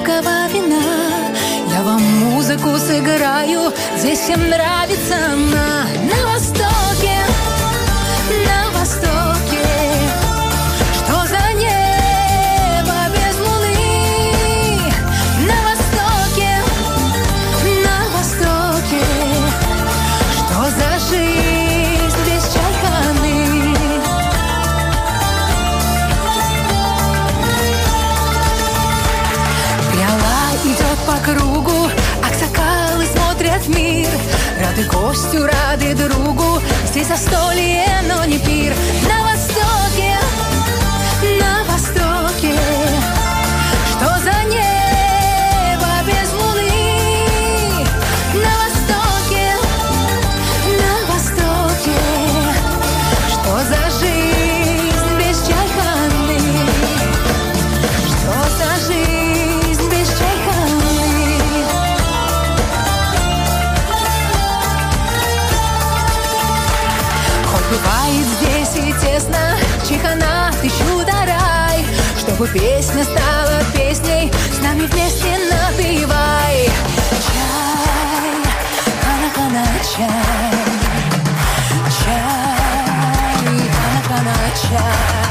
крепкого вина. Я вам музыку сыграю, здесь всем нравится на востоке, на востоке. Что за небо без луны? На востоке, на востоке. Что за жизнь без чайханы? Пиала идет по кругу, аксакалы смотрят в мир. Рады гостю, рады другу, здесь застолье, но не пир. На востоке, на востоке. Что за небо без луны? На востоке, на востоке. Что за жизнь без чайханы? Что за жизнь без чайханы? Хоть бывает здесь и тесно, чайхана ты чудо-рай. Чтобы песня стала песней, с нами вместе напевай. Чай, хана-хана, чай. Чай, хана-хана, чай.